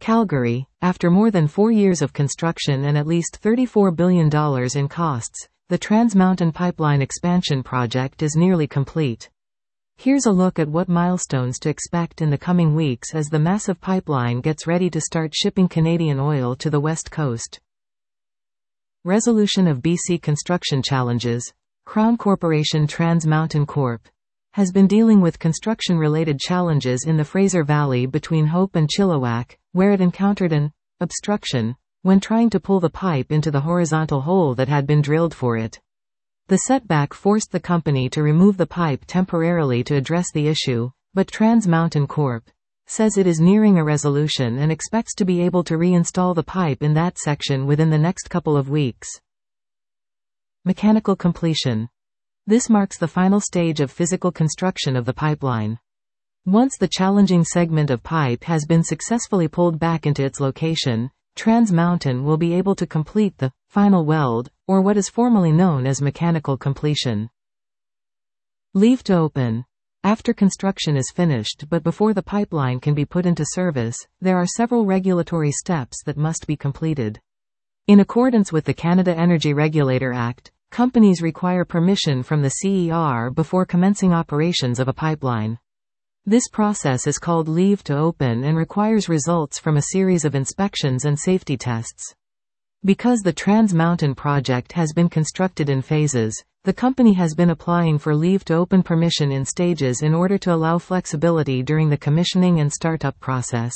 Calgary, after more than 4 years of construction and at least $34 billion in costs, the Trans Mountain Pipeline expansion project is nearly complete. Here's a look at what milestones to expect in the coming weeks as the massive pipeline gets ready to start shipping Canadian oil to the West Coast. Resolution of BC construction challenges. Crown Corporation Trans Mountain Corp. has been dealing with construction-related challenges in the Fraser Valley between Hope and Chilliwack, where it encountered an obstruction when trying to pull the pipe into the horizontal hole that had been drilled for it. The setback forced the company to remove the pipe temporarily to address the issue, but Trans Mountain Corp. says it is nearing a resolution and expects to be able to reinstall the pipe in that section within the next couple of weeks. Mechanical completion. This marks the final stage of physical construction of the pipeline. Once the challenging segment of pipe has been successfully pulled back into its location, Trans Mountain will be able to complete the final weld, or what is formally known as mechanical completion. Leave to open. After construction is finished but before the pipeline can be put into service, there are several regulatory steps that must be completed. In accordance with the Canada Energy Regulator Act, companies require permission from the CER before commencing operations of a pipeline. This process is called leave to open and requires results from a series of inspections and safety tests. Because the Trans Mountain project has been constructed in phases, the company has been applying for leave to open permission in stages in order to allow flexibility during the commissioning and startup process.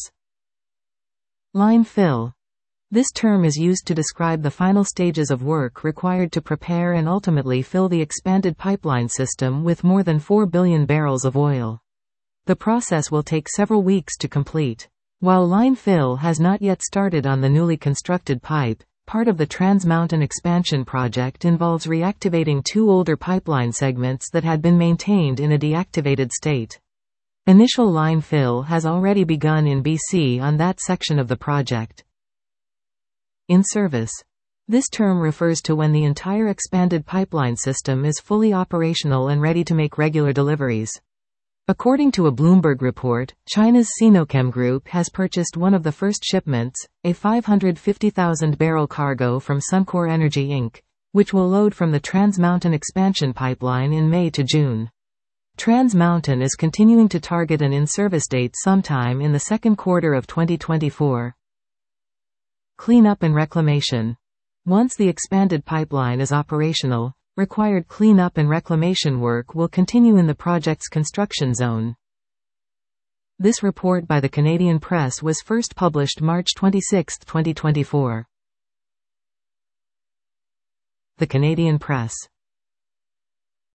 Line fill. This term is used to describe the final stages of work required to prepare and ultimately fill the expanded pipeline system with more than 4 billion barrels of oil. The process will take several weeks to complete. While line fill has not yet started on the newly constructed pipe, part of the Trans Mountain expansion project involves reactivating 2 older pipeline segments that had been maintained in a deactivated state. Initial line fill has already begun in BC on that section of the project. In service. This term refers to when the entire expanded pipeline system is fully operational and ready to make regular deliveries. According to a Bloomberg report, China's Sinochem Group has purchased one of the first shipments, a 550,000-barrel cargo from Suncor Energy Inc., which will load from the Trans Mountain expansion pipeline in May to June. Trans Mountain is continuing to target an in-service date sometime in the second quarter of 2024. Cleanup and reclamation. Once the expanded pipeline is operational, required cleanup and reclamation work will continue in the project's construction zone. This report by the Canadian Press was first published March 26, 2024. The Canadian Press.